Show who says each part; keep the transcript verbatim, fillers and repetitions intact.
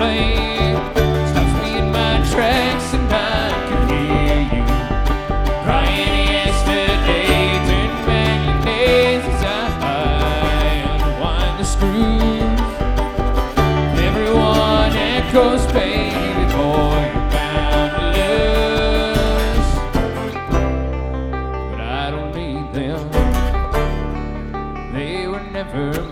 Speaker 1: plane stops me in my tracks, and I can hear you crying yesterday. Turn back your days as I unwind the screws. Everyone echoes, baby boy, you're bound to lose. But I don't need them, they were never